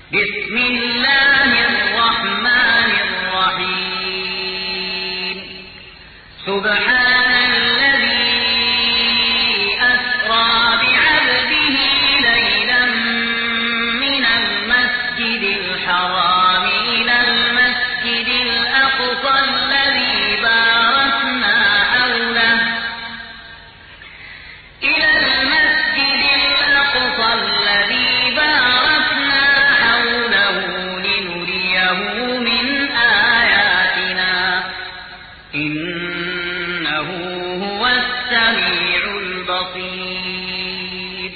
بسم الله الرحمن الرحيم سبحان الذي أسرى بعبده ليلا من المسجد الحرام إلى المسجد الأقصى الذي باركنا حوله من آياتنا إنه هو السميع البصير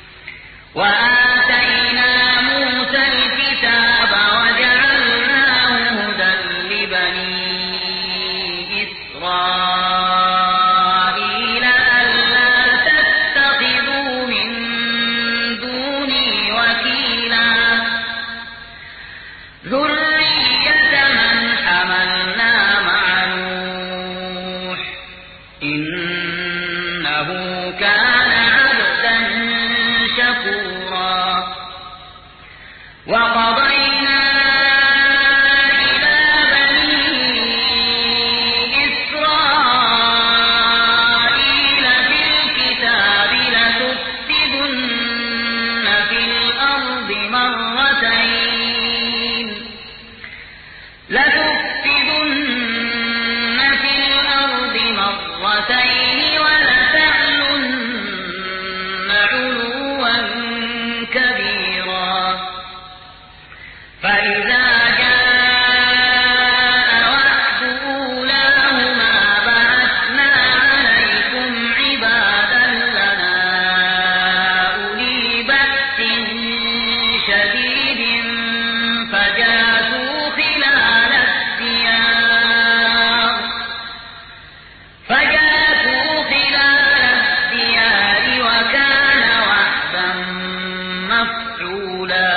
وآتينا موسى الكتاب وجعلناه هدى لبني إسرائيل ألا تتخذوا من دوني وكيلا ذرية من حملنا مع نوح إنه كان عبدا شكورا وقضينا إلى بني إسرائيل في الكتاب لتفسدن في الأرض مرتين ولتعلن علوا كبيرا فإذا جاء وعد أولاهما بعثنا عليكم عبادا لنا أولي بأس شديد فجاسوا خلال الديار وكان وعدا مفعولا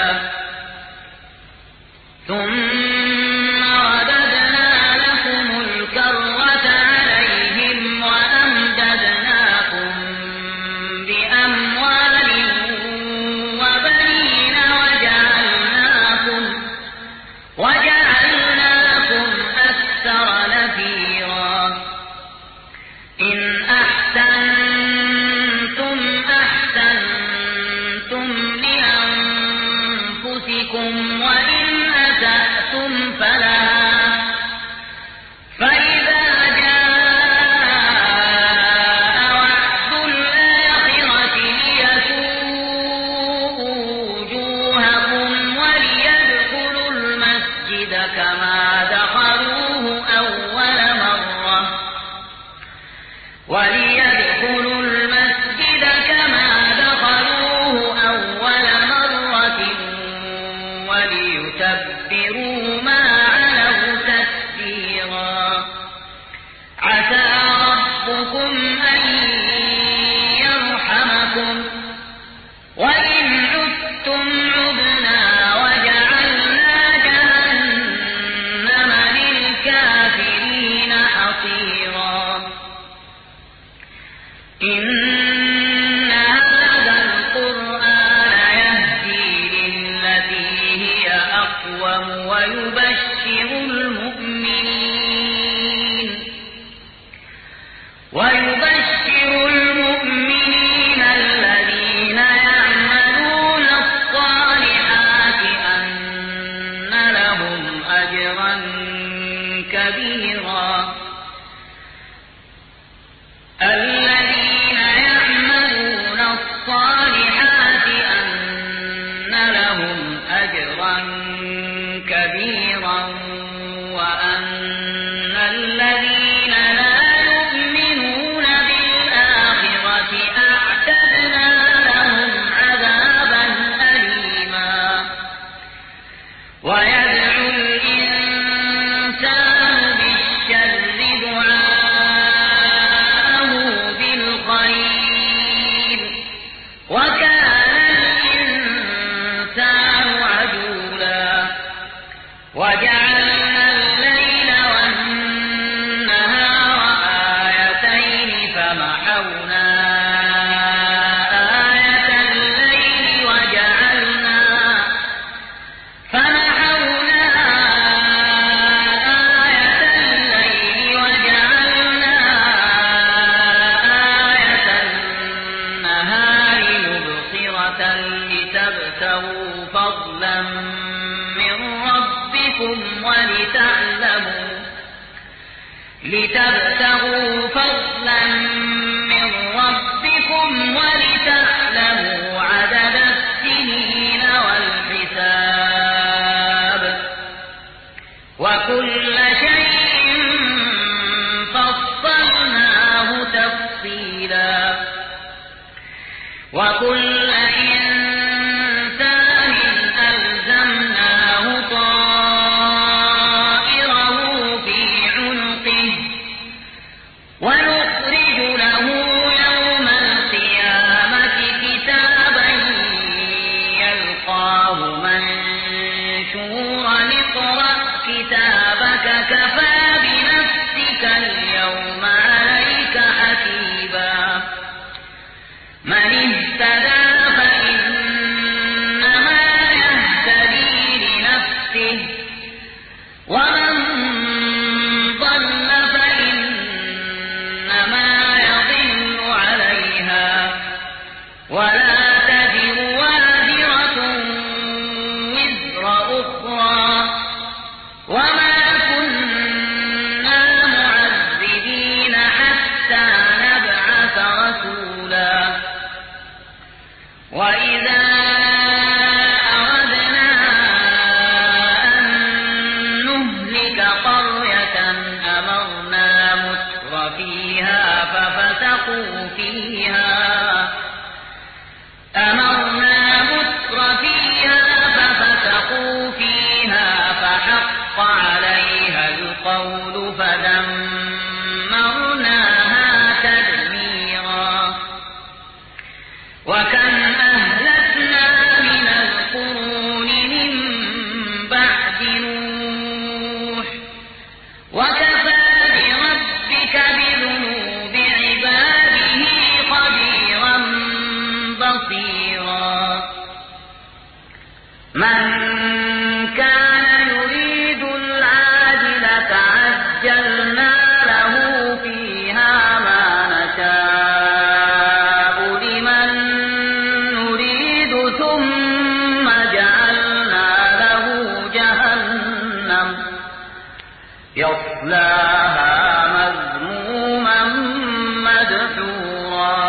ثم رددنا لكم الكرة عليهم وأمددناكم بأموال وبنين وجعلناكم أكثر نفيرا إن أحسنتم أحسنتم لأنفسكم وإن أسأتم فلها فإذا جاء وعد الآخرة ليسوءوا وجوهكم وليدخلوا المسجد كما دخلوه أول مرة وليتبروا ما علوا تتبيرا عسى ربكم أن يرحمكم وإن عدتم عدنا وجعلنا جهنم للكافرين حصيرا إن هذا القرآن يهدي للتي هي أقوم ويبشر المؤمنين الذين يعملون الصالحات أن لهم أجرا كبيرا الذين يعملون الصالحات أن لهم أجرا كبيرا وأن الذين لا يؤمنون بالآخرة أعتدنا لهم عذابا أليما ويدعو الإنسان بالشر دعاءه بالخير وكان الإنسان عجولا فضلا من ربكم لتبتغوا فضلا من ربكم ولتعلموا عدد السنين والحساب وكل شيء فصلناه تفصيلا وكل إنسان ألزمناه طائره في عنقه ونخرج له يوم القيامة كتابا يلقاه منشورا اقرأ كتابك كفى بنفسك اليوم عليك حسيبا من اهتدى فإنما يهتدي لنفسه ومن ضل فإنما يضل عليها ولا تزر وازرة وزر أخرى وما كنا معذبين حتى نبعث رسولا وإذا أردنا أن نهلك قرية أمرنا متر فيها ففسقوا فيها فحق عليها القول فدمرناها تدميرا وكم أهلكنا من القرون من بعد نوح وكفى بربك بذنوب عباده خبيرا بصيرا من كان يريد العاجلة عجلنا له فيها ما نشاء لمن نريد ثم جعلنا له جهنم يصلاها مذموما مدحورا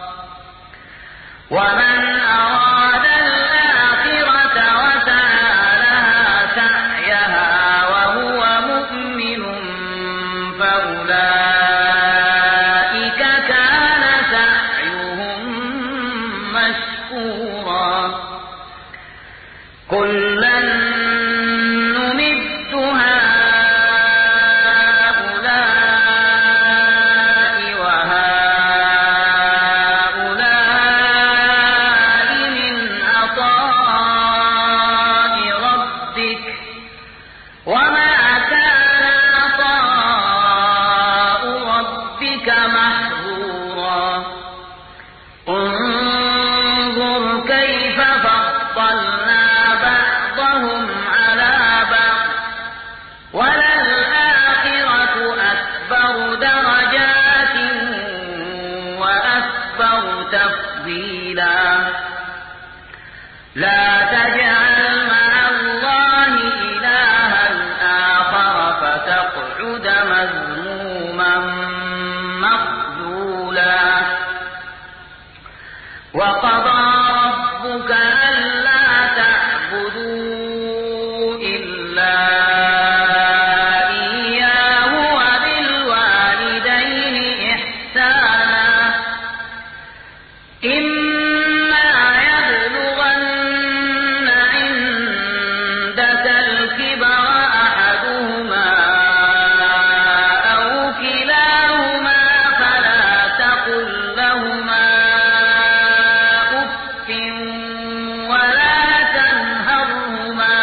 ومن أراد الآخرة وسعى لها سعيها وهو مؤمن فأولئك كان سعيهم مشكورا كلا نمد هؤلاء وهؤلاء من عطاء ربك وما كان عطاء ربك محظورا انظر كيف فضلنا بعضهم على بعض وللآخرة أكبر درجات وأكبر تفضيلا لا تجعل مع الله إلها آخر فتقعد مذموما مخذولا وقضى ربك ألا تعبدوا إلا إياه وبالوالدين إحسانا إما يبلغن عندك الكبر أحدهما أو كلاهما فلا تقل لهما أف ولا تنهرهما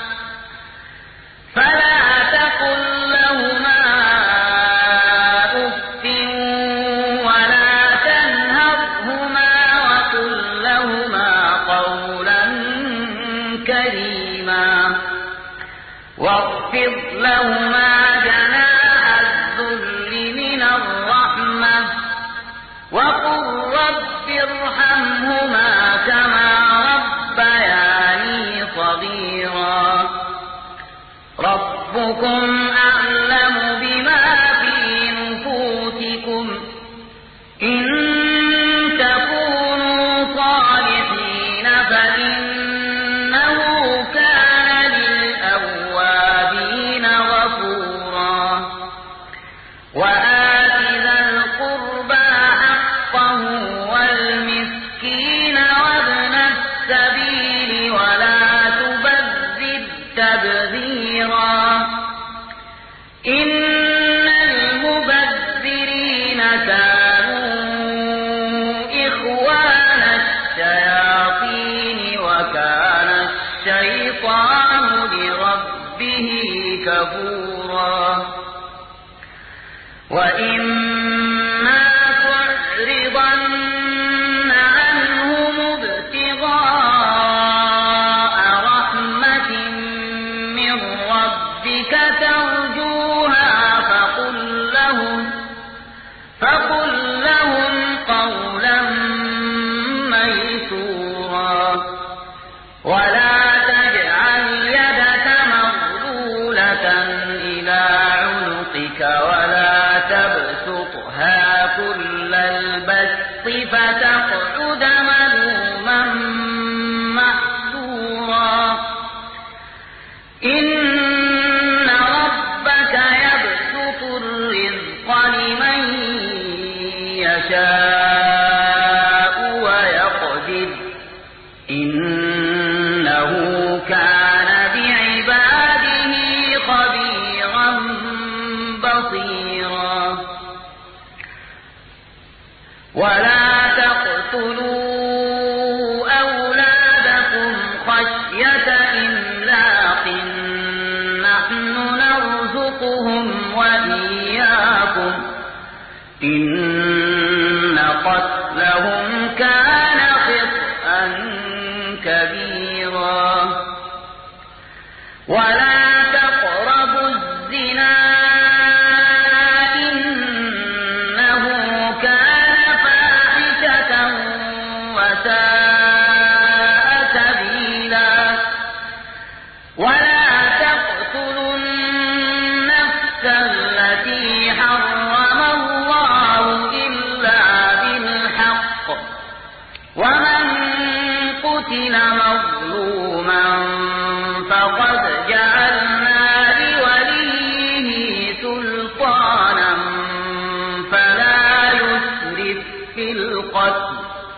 وقل لهما قولا كريما واخفض لهما جناح الذل من الرحمة وقل رب ارحمهما كما ربياني ربكم أعلم بما في نفوسكم إن تكونوا صالحين فإنه كان للأوابين غفورا وآت ذا القربى حقه والمسكين وابن السبيل ولا تبذر تبذيرا إن المبذرين كانوا إخوان الشياطين وكان الشيطان لربه كفورا وإما تعرضن عنهم ابتغاء رحمة من ربك ترجوها فقل لهم قولا ميسورا ولا تجعل يدك مغلولة إلى عنقك ولا تبسطها كل البسط فتقعد ملوما محسورا إن ربك يبسط الرزق لمن يشاء ويقدر إنه كان بعباده خبيرا بصيرا ولا تقتلوا أولادكم خشية إملاق نحن نرزقهم وإياكم إن قتلهم كان خطأ كبيرا ولا تقربوا الزنا إنه كان فاحشة وساء سبيلا ولا تقتلوا النفس التي حرم الله إلا بالحق ومن قتل مظلوما فقد جعلنا لوليه سلطانا فلا يسرف في القتل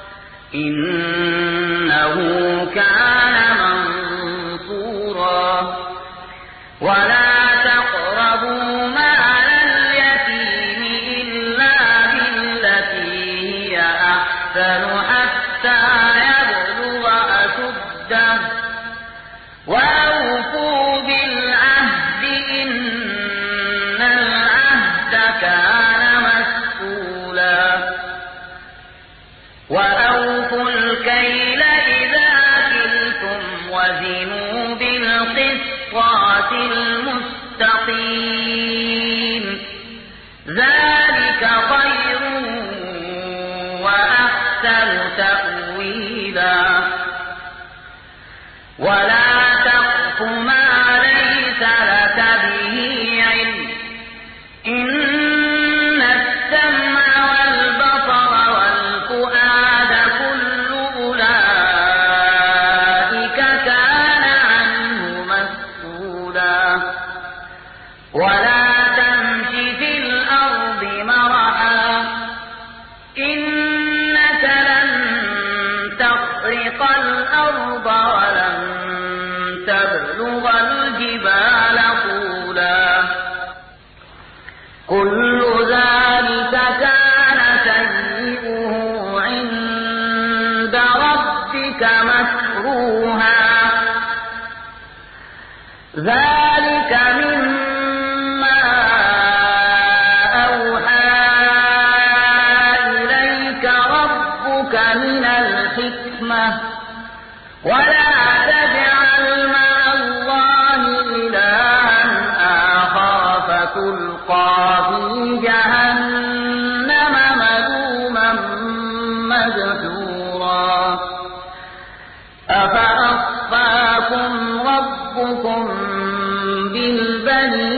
إنه كان منصورا ولا تقربوا مال اليتيم إلا بالتي هي أحسن حتى يبلغ أشده وأوفوا بالعهد إن العهد كان مسؤولا وأوفوا الكيل إذا كلتم وزنوا بالقسطاس المستقيم ذلك خير وأحسن تأويلا ولا تقف ما ليس لك به علم إن السمع والبصر والفؤاد كل أولئك كان عنه مسؤولا ولا تمش في الأرض مرحا إنك لن تخرق الأرض ولن تبلغ الجبال طولا كل ذلك كان سيئه عند ربك مكروها ذلك مما أوحى إليك ربك من الحكمة ولا تجعل مع الله إلها آخر فتلقى في جهنم ملوما مدحورا أفأصفاكم ربكم بالبنين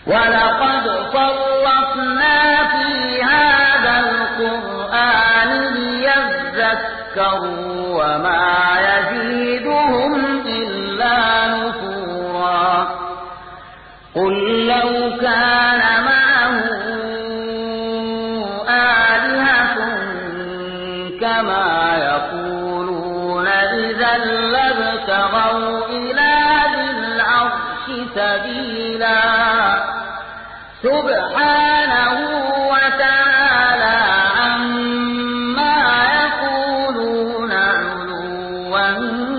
ولقد صرفنا في هذا القرآن ليذكروا وما يزيدهم إلا نفورا قل لو كان معه آلهة كما يقولون إذا لابتغوا إلى ذي العرش سبيلا سبحانه وتعالى عما يقولون علوا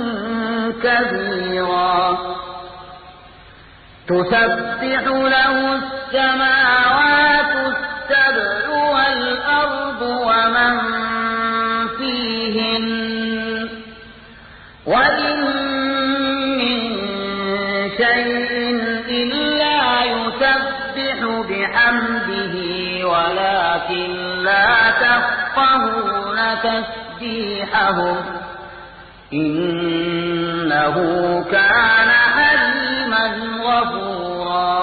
كبيرا تسبح له السماوات السبع والأرض ومن فيهن وإن من شيء إلا يسبح بحمده ولكن لا تفقهون تسبيحهم إنه كان حليما غفورا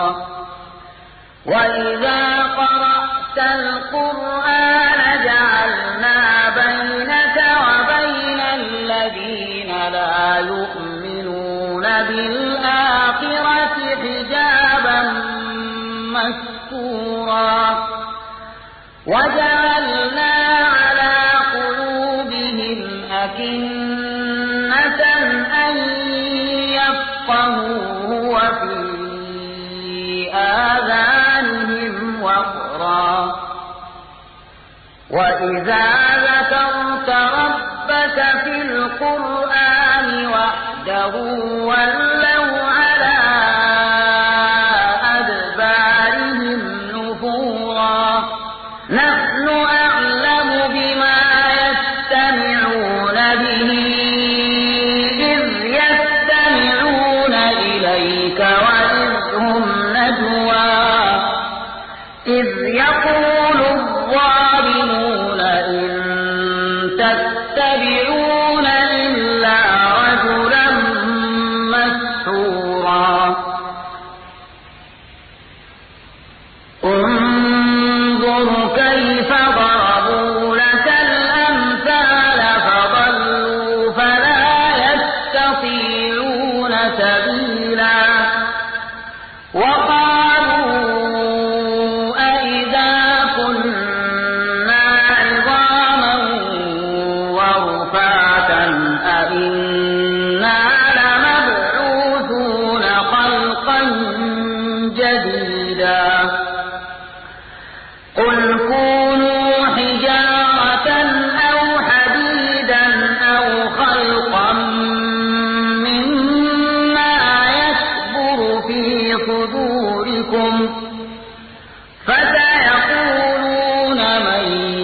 وإذا قرأت القرآن جعلنا بينك وبين الذين لا يؤمنون بالآخرة حجابا مستورا وجعلنا على قلوبهم أكنة أن يفقهوه وفي آذانهم وقرا وإذا ذكرت ربك في القرآن وحده ولوا على أدبارهم نفورا نحن أعلم بما يستمعون به إذ يستمعون إليك وإذ هم نجوى إذ يقول الظالمون إن تتبعون إلا رجلا مسحورا انظر كيف ضربوا لك الأمثال فضلوا فلا يستطيعون سبيلا وقالوا أئذا كنا عظاما ورفاتا أئنا لمبعوثون خلقا جديدا قل كونوا حجارة أو حديدا أو خلقا مما يكبر في صدوركم فسيقولون من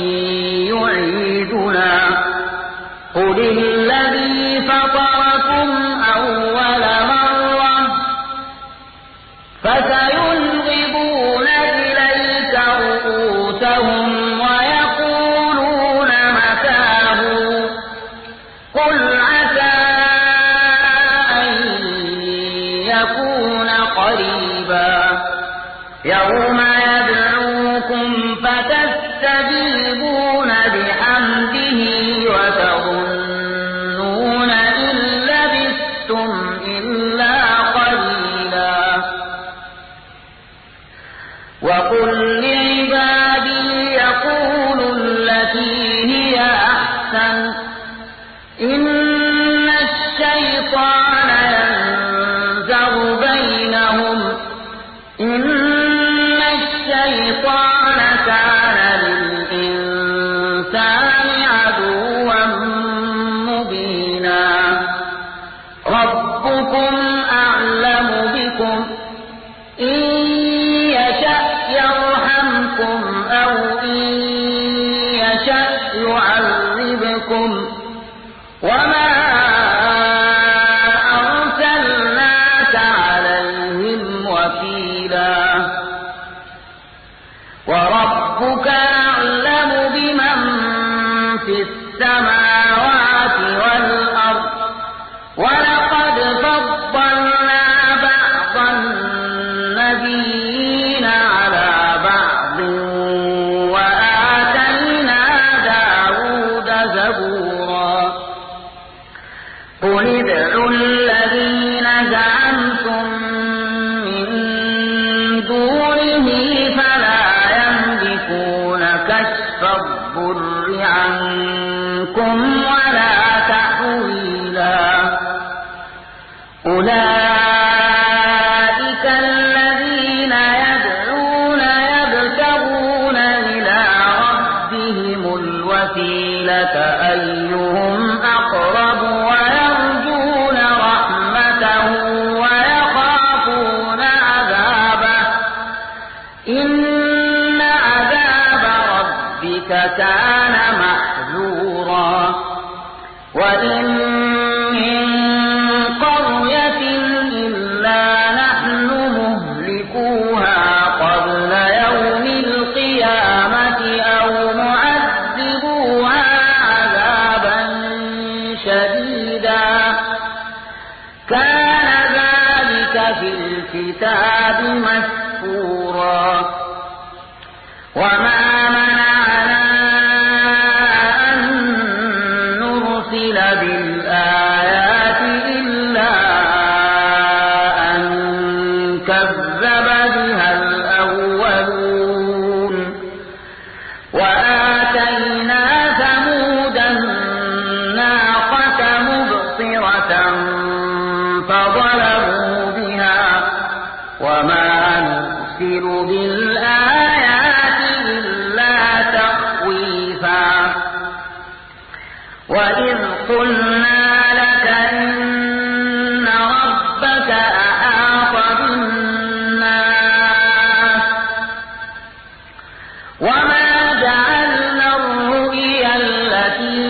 يعيدنا قل الذي فطركم أول مرة فسينغضون إليك رؤوسهم ويقولون متاه قل عسى أن يكون قريبا يوم يدعوكم فتستجيبون بحمده وتظنون إن لبثتم إلا قليلا وقل لعبادي يقولوا التي هي أحسن إن الشيطان ينزغ بينهم إن الكتاب مسطورا وما منعنا أن نرسل بالآيات إلا أن كذب بها الأولون وآتينا ثمود الناقة مبصرة فظلموا بها وما نرسل بالآيات إلا تخويفا وإذ قلنا لك إن ربك أحاط بالناس وما جعلنا الرؤيا التي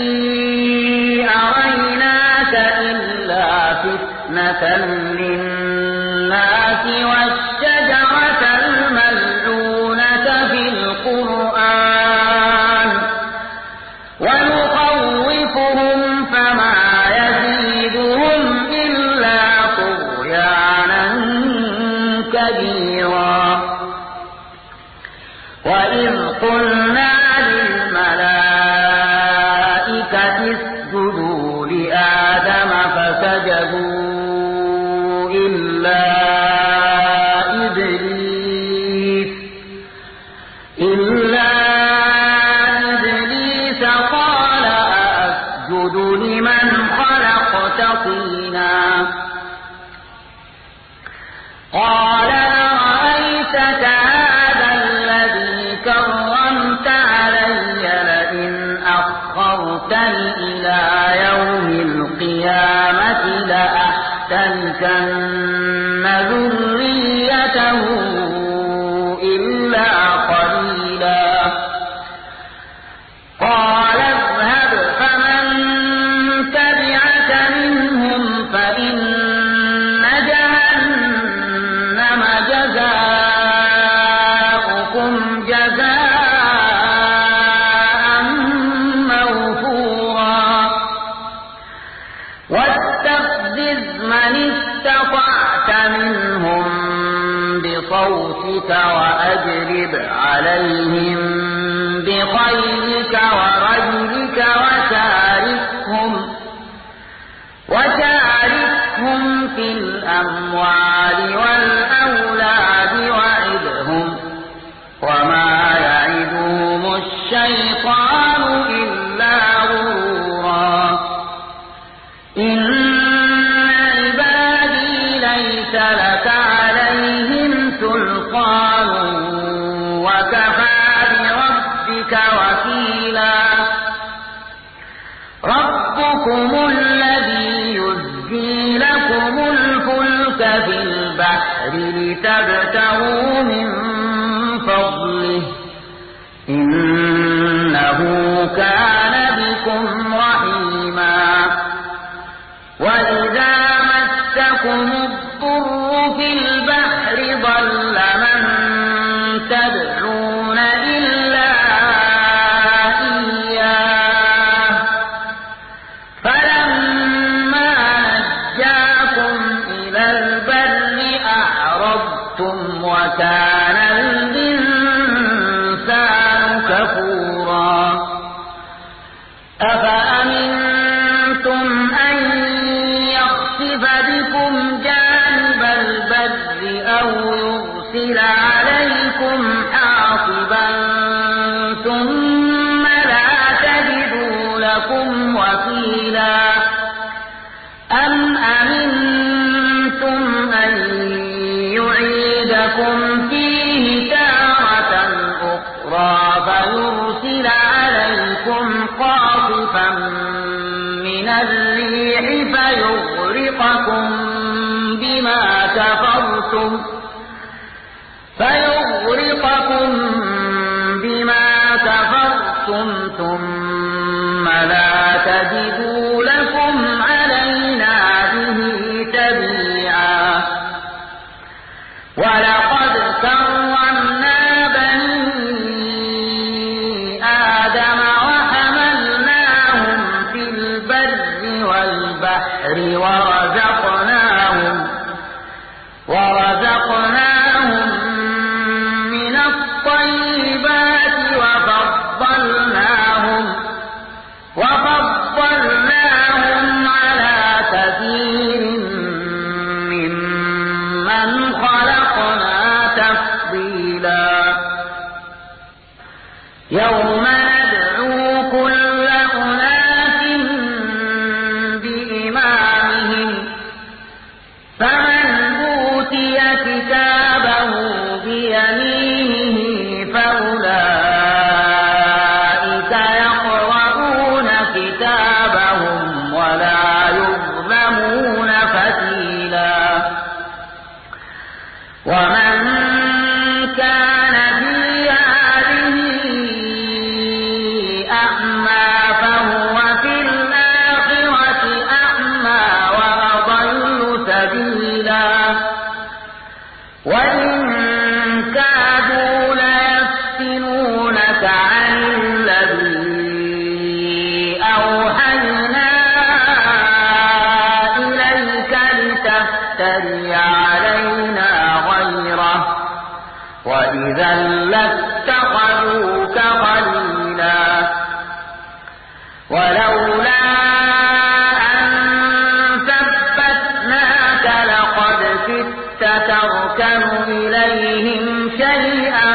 أريناك إلا فتنة للناس والشجرة الملعونة في القرآن ونخوفهم فما يزيدهم إلا طغيانا كبيرا وإذ قلنا للملائكة اسجدوا لآدم فسجدوا إلا إبليس قال أسجد لمن خلقت طينا قال أرأيتك هذا الذي كرمت علي لئن أخرتني إلى يوم القيامة لأحتنكن ذريته إلا قليلا قال اذهب فمن تبعك منهم فإن جهنم جزاؤكم جزاء موفورا واستفزز من استطعت منهم بصوتك وأجلب عليهم بخيلك ورجلك وشاركهم في الأموال والأولاد وعدهم وما يعدهم الشيطان إلا غرورا إن عبادي ليس لك عليهم سلطان وكفى بربك وكيلا ربكم الذي يزجي لكم الفلك في البحر لتبتغوا من فضله إنه كان بكم رحيما وإذا مسكم الضر في البحر ضل من تدعون إلا إياه فلما نجاكم إلى البر أعرضتم وكان الإنسان كفورا أفأمنتم أن يخسف بكم جانب البر أو يرسل عليكم حاصبا ثم لا تجدوا لكم وكيلا أم أمنتم أن يعيدكم فيه تارة أخرى فيرسل عليكم قاصفا من الريح فيغرقكم بما كفرتم ثم لا تجدوا لكم علينا به تبيعا ولقد كرمنا بني آدم وحملناهم في البر والبحر ورزقناهم ممن خلقنا تفضيلا يوم ندعو كل أناس بإمامهم فمن أوتي كتابه بيمينه فأولئك يقرؤون كتابهم ولا يظلمون فتيلا ومن كان في هذه أعمى فهو في الآخرة أعمى وأضل سبيلا وإن كادوا ليفتنونك عن الذي أوحينا إليك لتفتري علينا غيره وإذا لاتخذوك خليلا ولولا أن ثبتناك لقد كدت تركن إليهم شيئا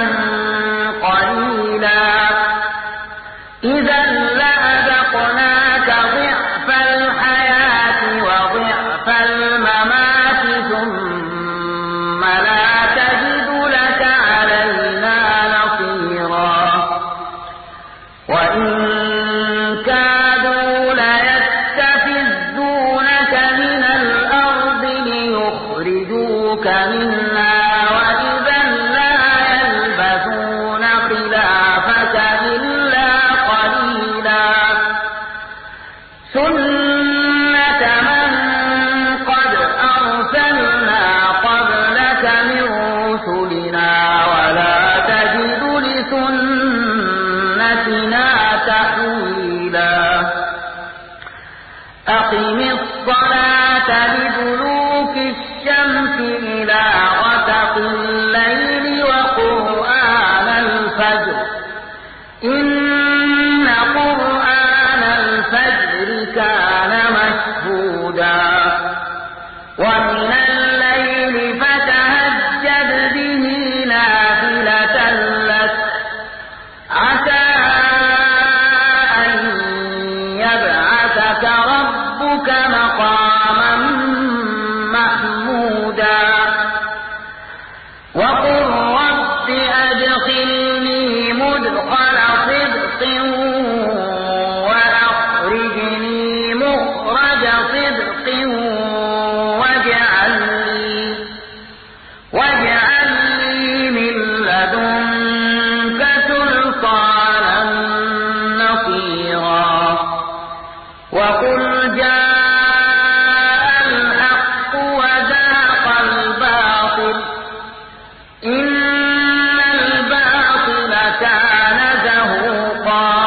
قليلا إذا لأذقناك ضعف الحياة وضعف الممات ثم لا تجد لك علينا نصيرا وإن كادوا ليستفزونك من الأرض ليخرجوك منها وإذا لا يلبثون خلافك إلا قليلا سنة من قد أرسلنا قبلك من رسلنا ولا تجد لسنتنا تحويلا أقم الصلاة لدلوك الشمس إلى غسق الليل وقرآن الفجر إن قرآن الفجر كان مشهودا ومن الليل فتهجد به نافلة لك عسى أن يبعثك ربك مقاما محمودا وقل رب أدخلني مدخل صدق وأخرجني مخرج صدق واجعل لي من لدنك سلطانا نصيرا وقل جاء الحق وزهق الباطل إن الباطل كان زهوقا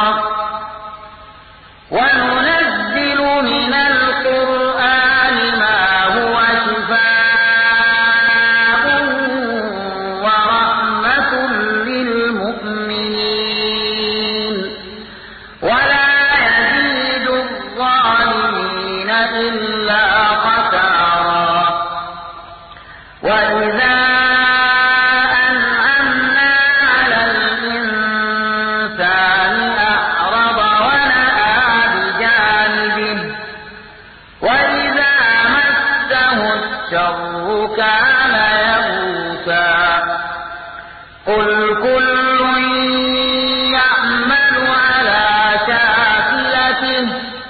وننزل من القرآن ما هو شفاء ورحمة للمؤمنين ولا يزيد الظالمين إلا خسارا وإذا أنعمنا على الإنسان أعرض ونأى بجانبه وإذا مسه الشر كان يئوسا قل كل يعمل على شاكلته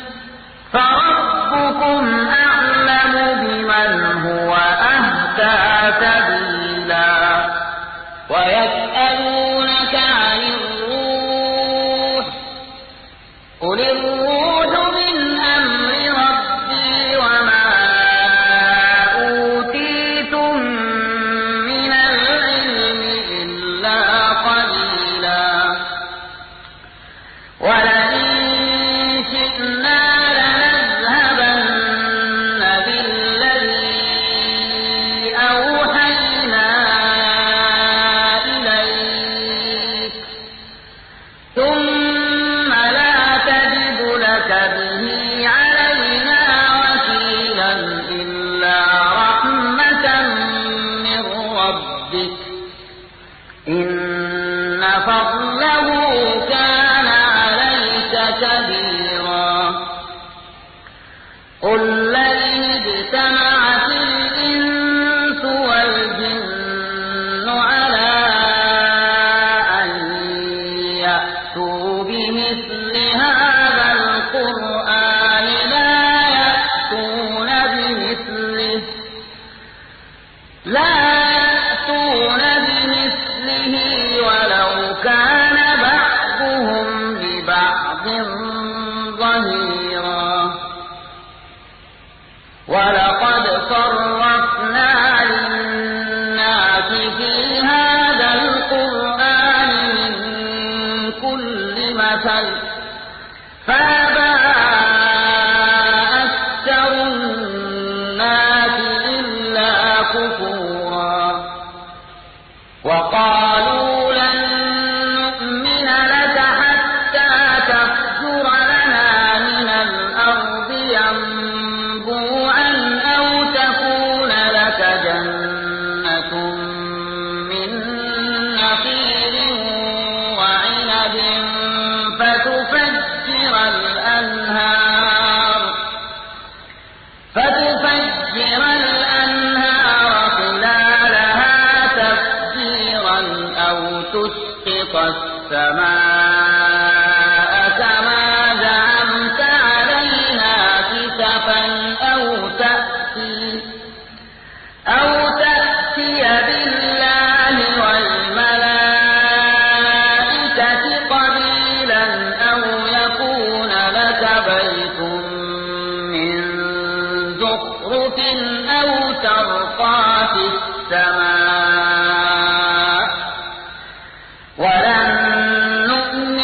فربكم أعلم بمن هو أهدى سبيلا ويسألونك عن الروح قل الروح من أمر ربي وما أوتيتم من العلم إلا ربك إن فضله كان عليك كبيرا قل لئن اجتمعت الإنس والجن على أن يأتوا بمثل هذا القرآن لا يأتون بمثله ولو كان بعضهم لبعض ظهيرا ولقد صرفنا للناس في هذا القرآن من كل مثل فأبى أكثر الناس إلا كفورا وقالوا لن نؤمن لك حتى تفجر لنا من الأرض ينبوعا أو تكون لك جنة من نخيل وعنب فتفجر الأنهار خلالها تفجيرا أو تسقط السماء كما زعمت علينا كسفا أو تأتي بالله والملائكة قبيلا أو يكون لك بيت من زخرف أو ترقى في السماء ولن نؤمن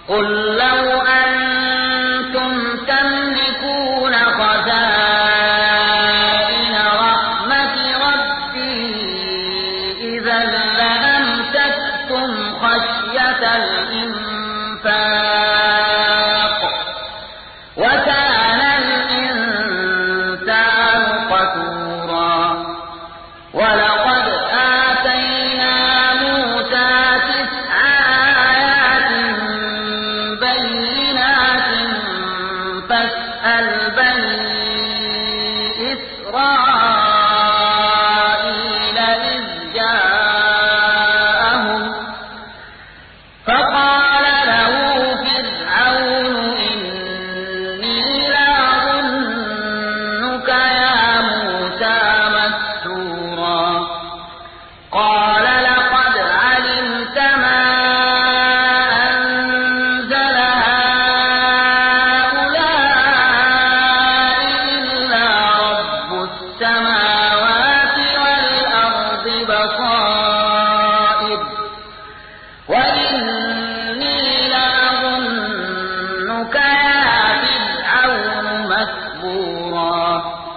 قل لو أنتم تملكون خزائن رحمة ربي إذا لأمسكتم خشية الإنفاق وكان الإنسان قتورا ولقد آتينا موسى 9 آيات بينات فاسأل بني إسرائيل إذ جاءهم فقال له فرعون إني لأظنك يا موسى مسحورا قال لقد علمت ما أنزل هؤلاء إلا رب السماوات والأرض بصائر وإني لأظنك يا فرعون مسحورا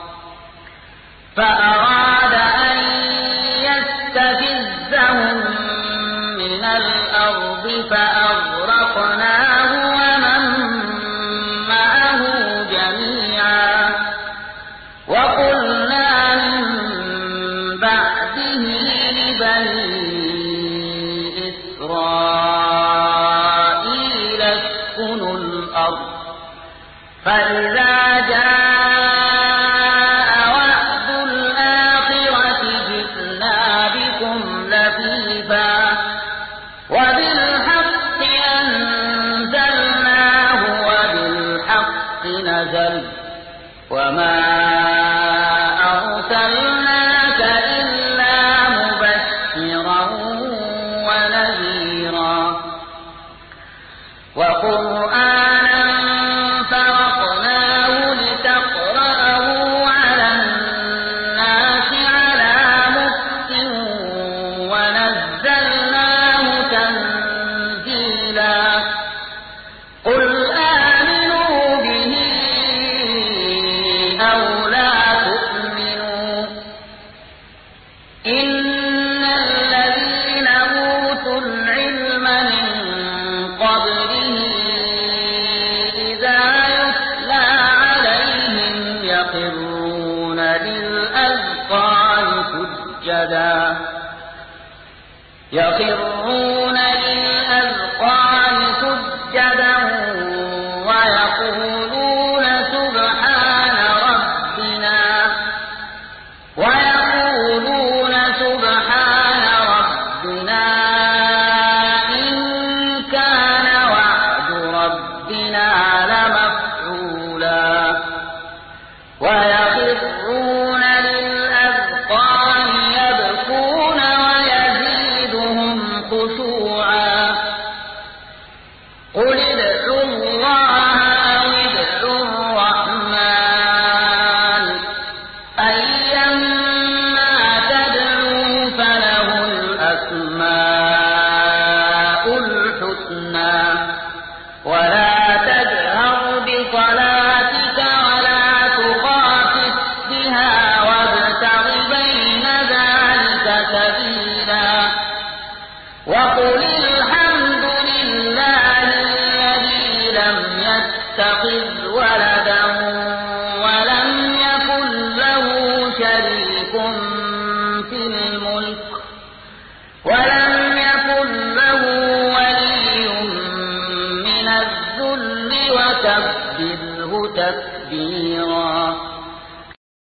فأراد أن يستفزهم من الأرض فأغرقناه ومن معه جميعا وقلنا من بعده لبني إسرائيل اسكنوا الأرض فإذا جاء وعد الآخرة جئنا بكم لفيفا وبالحق أنزلناه وبالحق نزل وما أرسلناك إلا مبشرا ونذيرا وقرآنا فرقناه لتقرأه على الناس على مكث ونزلناه تنزيلا قل آمنوا به أو لا تؤمنوا إن الذين أوتوا العلم من قبله إذا يتلى عليهم يخرون للأذقان سجدا ويقولون سبحان ربنا إن كان وعد ربنا لمفعولا ويخرون للأذقان يبكون ويزيدهم خشوعا قل ادعوا الله أو ادعوا الرحمن أيما تدعوا فله الأسماء الحسنى ولا تجهر بصلاتك ولا تخافت بها وابتغ بين ذلك سبيلا وقل الحمد لله الذي لم يتخذ ولدا